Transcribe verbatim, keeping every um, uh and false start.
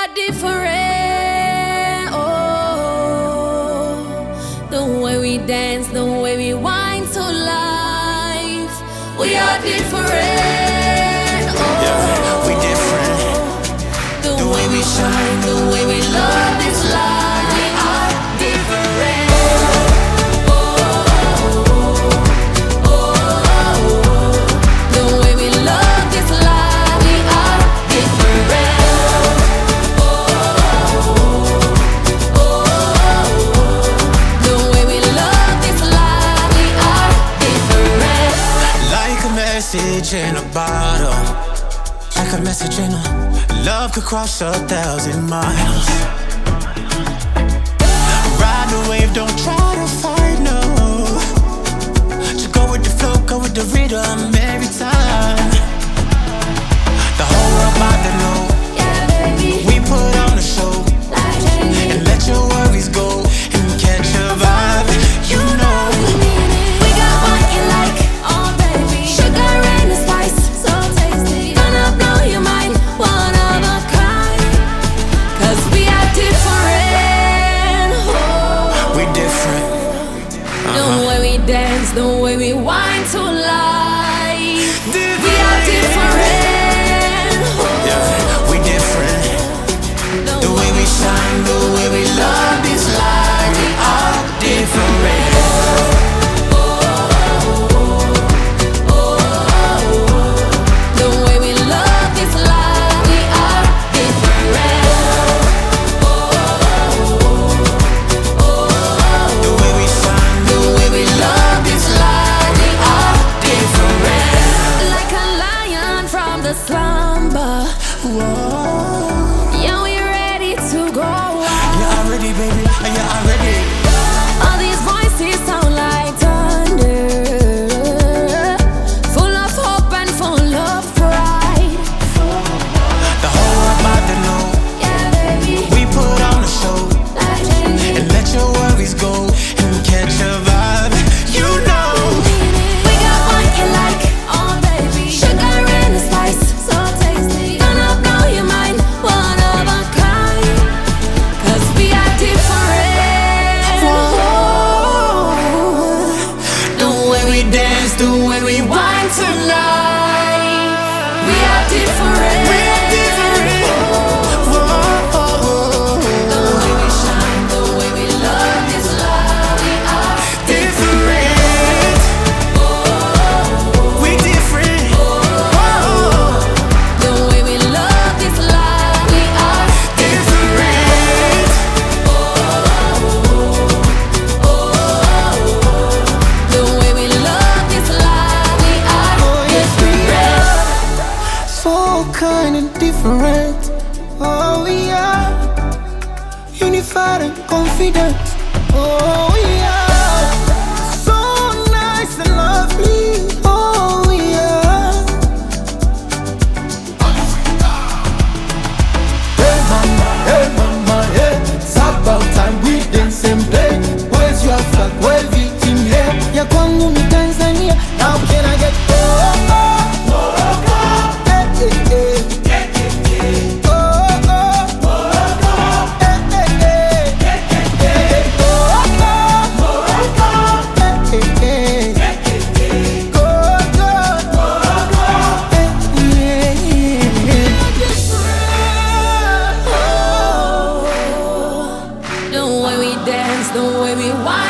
different. Oh, the way we dance, the way we whine to life. We are different. Oh, yeah, we different. The, the way we shine, the way we love this life. We are different. Message in a bottle, like a message in a love could cross a thousand miles. Ride the wave, don't try to fight, no. Just go with the flow, go with the rhythm every time. The whole world about to know, yeah, baby. We put on a show, and let your worries go and catch a vibe, you know. We got what you like, oh baby. Sugar and the spice, so tasty. Gonna blow your mind, one of a kind. Cause we are different. Oh. We different. Uh-huh. The way we dance, the way we whine to life. Different. We are different. Oh. Yeah, we different. The, the way we shine, the way we love this life. We are different. Slumber. Whoa. Yeah, we ready to go out. Yeah, I'm ready, baby. Yeah, I'm ready. All these voices sound like thunder, full of hope and full of pride. The whole world about to know, yeah, baby. We put on a show, like and let your worries go and catch a vibe, you know. We got what you like, oh baby. Sugar and the spice, so tasty. Gonna blow your mind, one of a kind. Cause we are different. Whoa. The way we dance, the way we whine tonight. We are different. We are different. Whoa. The way we shine, the way we love this life. We are different. We different. the way we love this life. We are different. the way we love this life. We are different. So kind and different. Oh, we are unified and confident. Oh, we are so nice and lovely. Oh, we are. Hey mama, hey mama, hey. It's about time we dance and play. Where's your flag? Where's it in here? Ya kwangu ni Tanzania. How can I get Morocco? Morocco. Hey, hey, hey. Oh, oh. Morocco. Hey, hey, hey. Hey, Morocco. Morocco. Hey, hey, hey. Go, go. Morocco. Hey, yeah, yeah. The way we dance, the way we whine.